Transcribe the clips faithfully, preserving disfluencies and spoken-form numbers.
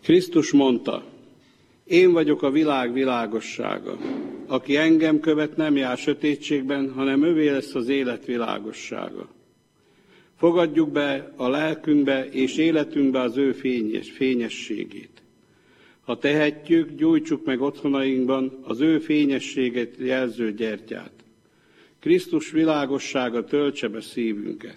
Krisztus mondta, én vagyok a világ világossága. Aki engem követ, nem jár sötétségben, hanem övé lesz az élet világossága. Fogadjuk be a lelkünkbe és életünkbe az ő fényes, fényességét. Ha tehetjük, gyújtsuk meg otthonainkban az ő fényességet jelző gyertyát. Krisztus világossága töltse be szívünket.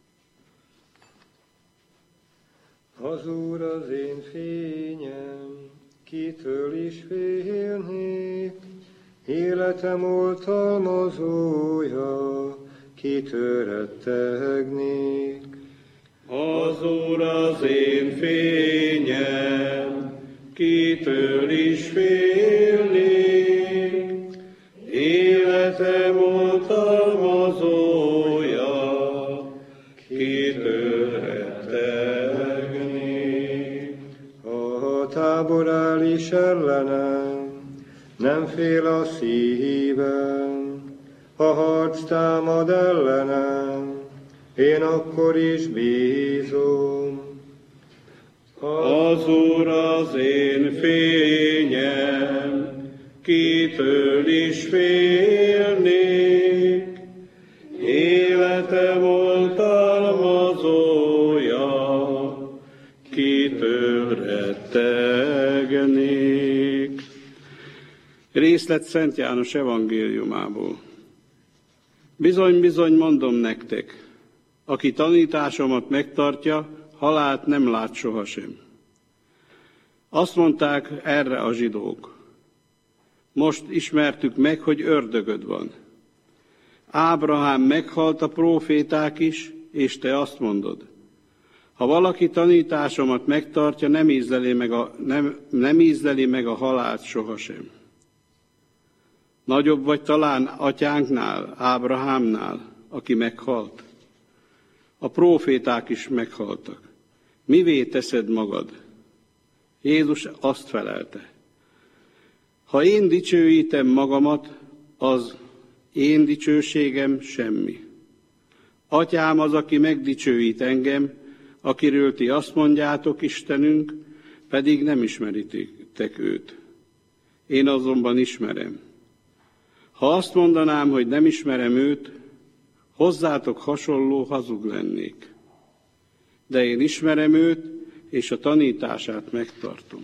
Az Úr az én fényem, kitől is félnék, életem oltalmazója, kitől rettegnék. Az Úr az én fényem, kitől is félnék, életem oltalmazója, kitől rettegnék. A tábor áll is ellenem, nem fél a szívem, ha harc támad ellenem, én akkor is bízom. Az Úr az én fényem, kitől is félnék, életem oltalmazója, kitől rettegnék. Részlet Szent János evangéliumából. Bizony, bizony mondom nektek, aki tanításomat megtartja, halált nem lát sohasem. Azt mondták erre a zsidók. Most ismertük meg, hogy ördögöd van. Ábrahám meghalt, a próféták is, és te azt mondod. Ha valaki tanításomat megtartja, nem ízleli meg a, nem, nem ízleli meg a halált sohasem. Nagyobb vagy talán atyánknál, Ábrahámnál, aki meghalt. A próféták is meghaltak. Mivé teszed magad? Jézus azt felelte. Ha én dicsőítem magamat, az én dicsőségem semmi. Atyám az, aki megdicsőít engem, akiről ti azt mondjátok, Istenünk, pedig nem ismeritek őt. Én azonban ismerem. Ha azt mondanám, hogy nem ismerem őt, hozzátok hasonló hazug lennék. De én ismerem őt, és a tanítását megtartom.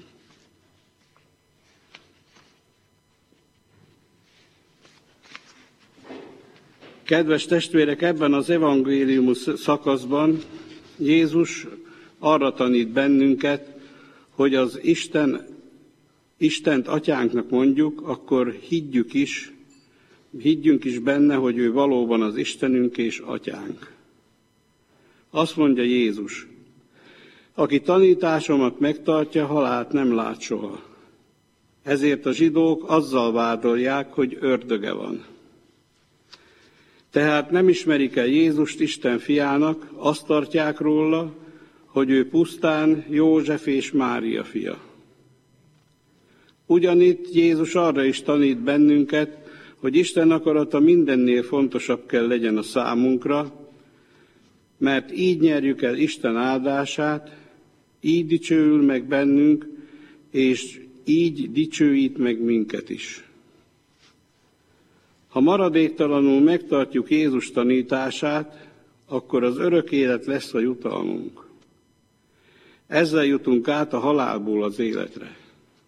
Kedves testvérek, ebben az evangélium szakaszban Jézus arra tanít bennünket, hogy az Isten, Istent atyánknak mondjuk, akkor higgyük is, higgyünk is benne, hogy ő valóban az Istenünk és atyánk. Azt mondja Jézus, aki tanításomat megtartja, halált nem lát soha. Ezért a zsidók azzal vádolják, hogy ördöge van. Tehát nem ismerik el Jézust Isten fiának, azt tartják róla, hogy ő pusztán József és Mária fia. Ugyanitt Jézus arra is tanít bennünket, hogy Isten akarata mindennél fontosabb kell legyen a számunkra, mert így nyerjük el Isten áldását, így dicsőül meg bennünk, és így dicsőít meg minket is. Ha maradéktalanul megtartjuk Jézus tanítását, akkor az örök élet lesz a jutalmunk. Ezzel jutunk át a halálból az életre.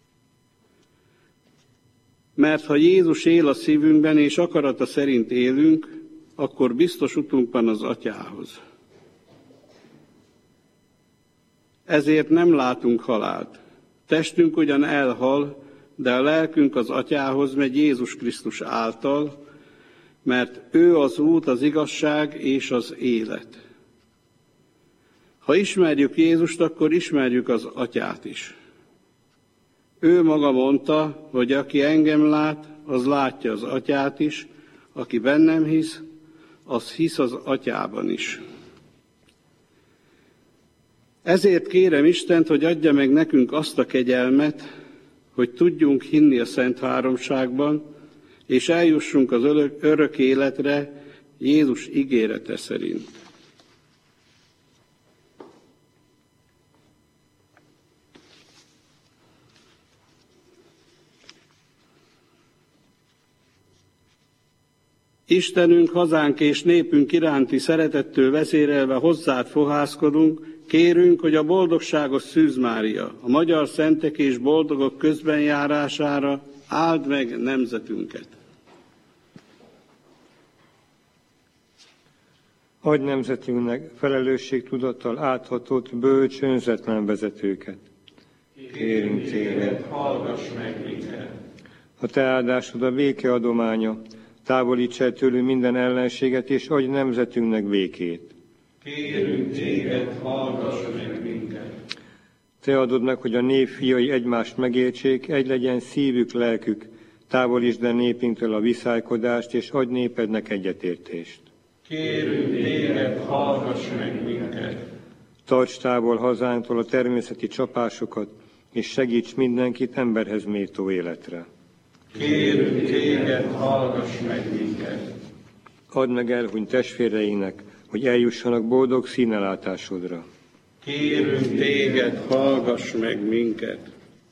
Mert ha Jézus él a szívünkben, és akarata szerint élünk, akkor biztos utunk van az Atyához. Ezért nem látunk halált. Testünk ugyan elhal, de a lelkünk az Atyához megy Jézus Krisztus által, mert ő az út, az igazság és az élet. Ha ismerjük Jézust, akkor ismerjük az Atyát is. Ő maga mondta, hogy aki engem lát, az látja az Atyát is, aki bennem hisz, az hisz az Atyában is. Ezért kérem Istent, hogy adja meg nekünk azt a kegyelmet, hogy tudjunk hinni a Szent Háromságban, és eljussunk az örök életre Jézus ígérete szerint. Istenünk, hazánk és népünk iránti szeretettől vezérelve hozzád fohászkodunk, kérünk, hogy a boldogságos Szűz Mária, a magyar szentek és boldogok közbenjárására áld meg nemzetünket. Adj nemzetünknek felelősségtudattal áthatott, bölcs, önzetlen vezetőket. Kérünk téged, hallgass meg minket. A te áldásod a béke adománya, távolíts el tőlünk minden ellenséget, és adj nemzetünknek békét. Kérünk téged, hallgass meg minket. Te adod meg, hogy a nép fiai egymást megértsék, egy legyen szívük, lelkük, távolítsd el népünktől a viszálykodást, és adj népednek egyetértést. Kérünk téged, hallgass meg minket. Tarts távol hazánktól a természeti csapásokat, és segíts mindenkit emberhez méltó életre. Kérünk téged, hallgass meg minket. Add meg elhunyt testvéreinek, hogy eljussanak boldog színelátásodra. Kérünk téged, hallgass meg minket.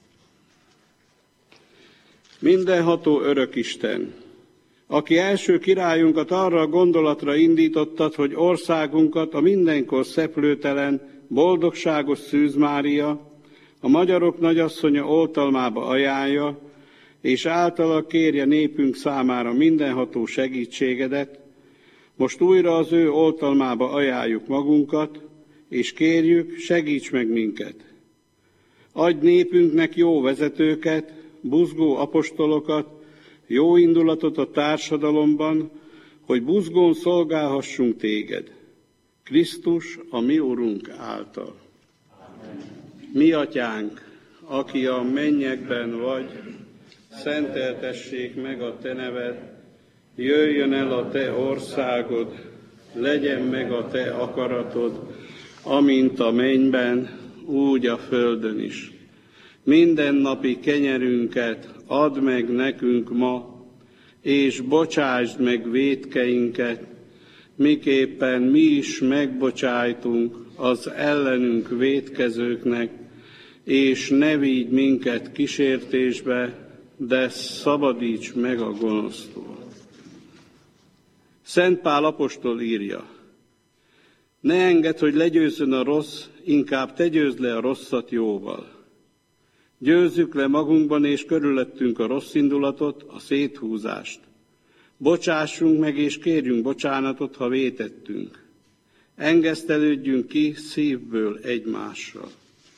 Mindenható örökisten, aki első királyunkat arra a gondolatra indítottad, hogy országunkat a mindenkor szeplőtelen, boldogságos Szűz Mária, a magyarok nagyasszonya oltalmába ajánlja, és általa kérje népünk számára mindenható segítségedet, most újra az ő oltalmába ajánljuk magunkat, és kérjük, segíts meg minket. Adj népünknek jó vezetőket, buzgó apostolokat, jó indulatot a társadalomban, hogy buzgón szolgálhassunk téged. Krisztus, a mi Urunk által. Amen. Mi atyánk, aki a mennyekben vagy, szenteltessék meg a te neved, jöjjön el a te országod, legyen meg a te akaratod, amint a mennyben, úgy a földön is. Mindennapi kenyerünket add meg nekünk ma, és bocsásd meg vétkeinket, miképpen mi is megbocsájtunk az ellenünk vétkezőknek, és ne vigy minket kísértésbe, de szabadíts meg a gonosztól. Szent Pál apostol írja, ne engedd, hogy legyőzzön a rossz, inkább te győzd le a rosszat jóval. Győzzük le magunkban és körülöttünk a rossz indulatot, a széthúzást. Bocsássunk meg és kérjünk bocsánatot, ha vétettünk. Engesztelődjünk ki szívből egymással.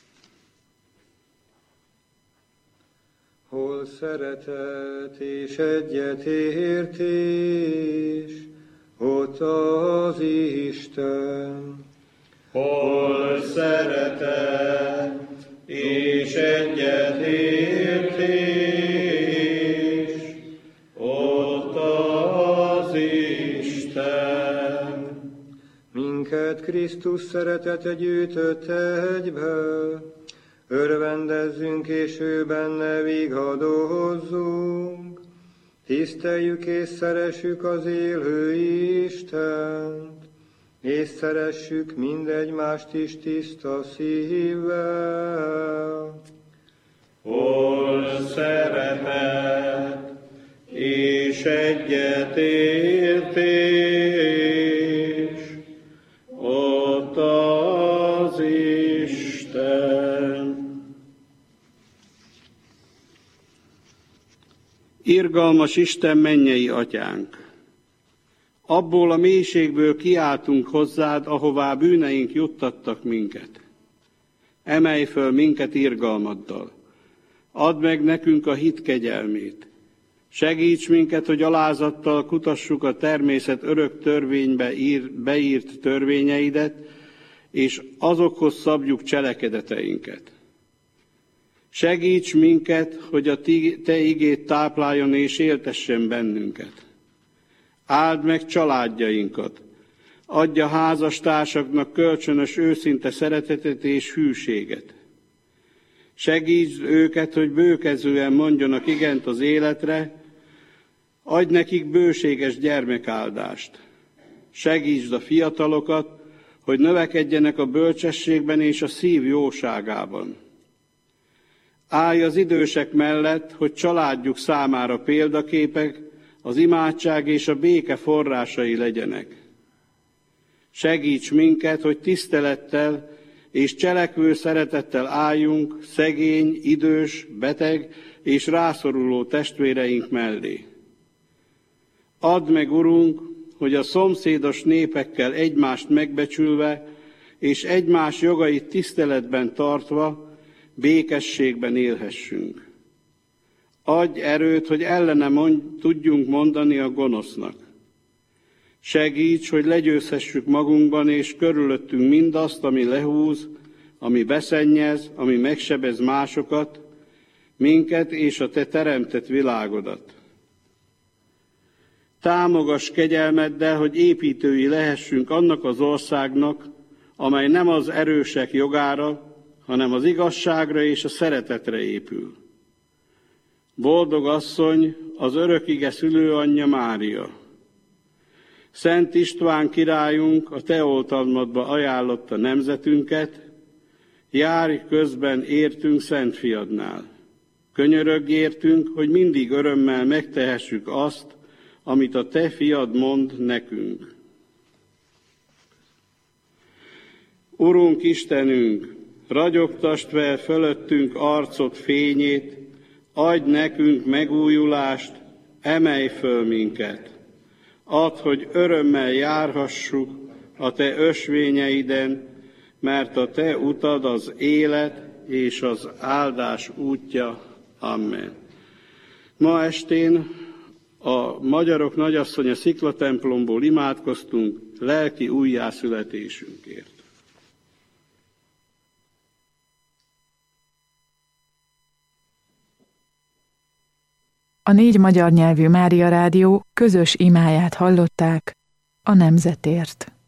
Hol szeretet és egyetértés, ott az Isten. Hol szeretet és egyetértés, ott az Isten. Minket Krisztus szeretete gyűjtött egybe, örvendezzünk és ő benne vigadozzunk, tiszteljük és szeressük az élő Istent, és szeressük mindegymást is tiszta szívvel. Hol szeretet és egyetértés, ott az Isten. Irgalmas Isten, mennyei atyánk! Abból a mélységből kiáltunk hozzád, ahová bűneink juttattak minket. Emelj föl minket irgalmaddal. Add meg nekünk a hit kegyelmét. Segíts minket, hogy alázattal kutassuk a természet örök törvénybe ír, beírt törvényeidet, és azokhoz szabjuk cselekedeteinket. Segíts minket, hogy a te igét tápláljon és éltessen bennünket. Áld meg családjainkat, adj a házastársaknak kölcsönös őszinte szeretetet és hűséget. Segítsd őket, hogy bőkezően mondjanak igent az életre, adj nekik bőséges gyermekáldást. Segítsd a fiatalokat, hogy növekedjenek a bölcsességben és a szív jóságában. Állj az idősek mellett, hogy családjuk számára példaképek, az imádság és a béke forrásai legyenek. Segíts minket, hogy tisztelettel és cselekvő szeretettel álljunk szegény, idős, beteg és rászoruló testvéreink mellé. Add meg, Urunk, hogy a szomszédos népekkel egymást megbecsülve és egymás jogait tiszteletben tartva békességben élhessünk. Adj erőt, hogy ellene mond, tudjunk mondani a gonosznak. Segíts, hogy legyőzhessük magunkban és körülöttünk mindazt, ami lehúz, ami beszennyez, ami megsebez másokat, minket és a Te teremtett világodat. Támogass kegyelmeddel, hogy építői lehessünk annak az országnak, amely nem az erősek jogára, hanem az igazságra és a szeretetre épül. Boldog asszony, az örökige szülőanyja Mária. Szent István királyunk a Te oltalmadba ajánlotta nemzetünket, járj közben értünk Szent Fiadnál. Könyörögj értünk, hogy mindig örömmel megtehessük azt, amit a Te Fiad mond nekünk. Urunk Istenünk, ragyogtasd fel fölöttünk arcod fényét, adj nekünk megújulást, emelj föl minket. Add, hogy örömmel járhassuk a Te ösvényeiden, mert a Te utad az élet és az áldás útja. Amen. Ma estén a Magyarok Nagyasszonya Sziklatemplomból imádkoztunk lelki újjászületésünkért. A négy magyar nyelvű Mária Rádió közös imáját hallották a nemzetért.